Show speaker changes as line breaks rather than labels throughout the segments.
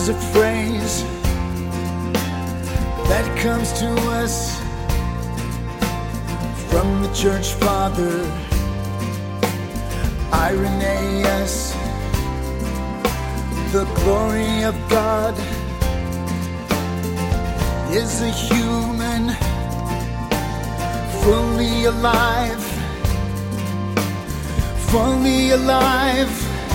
a phrase that comes to us from the church father Irenaeus. The glory of God is a human, fully alive, fully alive.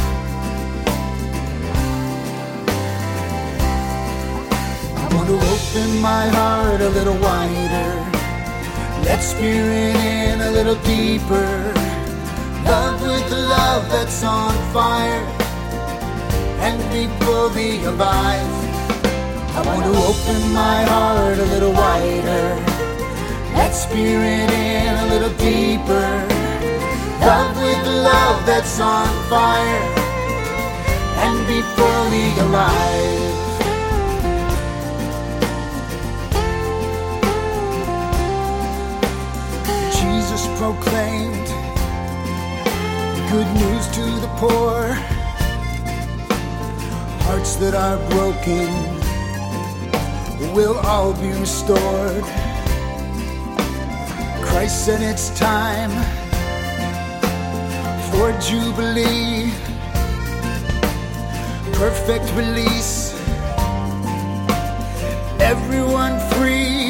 I want to open my heart a little wider, let spirit in a little deeper, love with the love that's on fire, and be fully alive. I want to open my heart a little wider, let spirit in a little deeper, love with the love that's on fire, and be fully alive. Jesus proclaimed good news to the poor, hearts that are broken will all be restored. Christ said it's time for jubilee, perfect release, everyone free.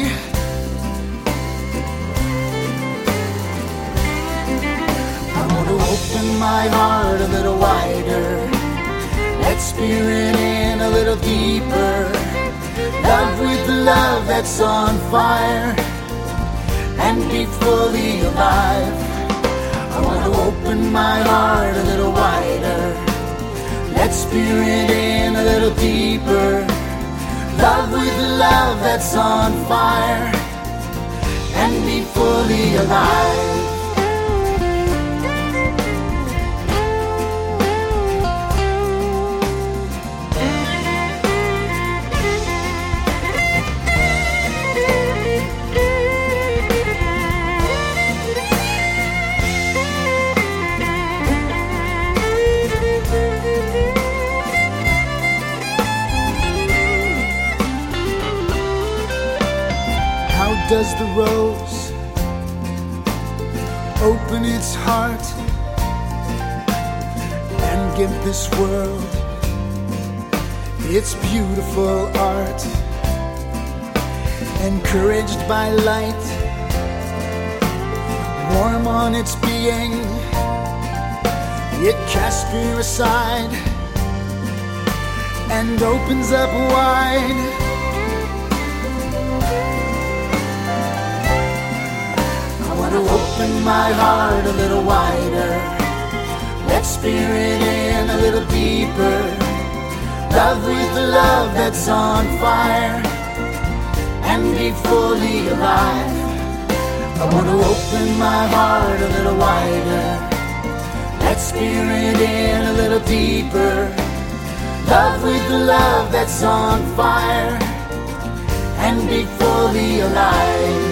I want to open my heart a little wider, let spirit in a little deeper, love with the love that's on fire, and be fully alive. I want to open my heart a little wider, let spirit in a little deeper, love with the love that's on fire, and be fully alive. Does the rose open its heart and give this world its beautiful art? Encouraged by light, warm on its being, it casts fear aside and opens up wide. To open my heart a little wider, let spirit in a little deeper, love with the love that's on fire, and be fully alive. I want to open my heart a little wider, let spirit in a little deeper, love with the love that's on fire, and be fully alive.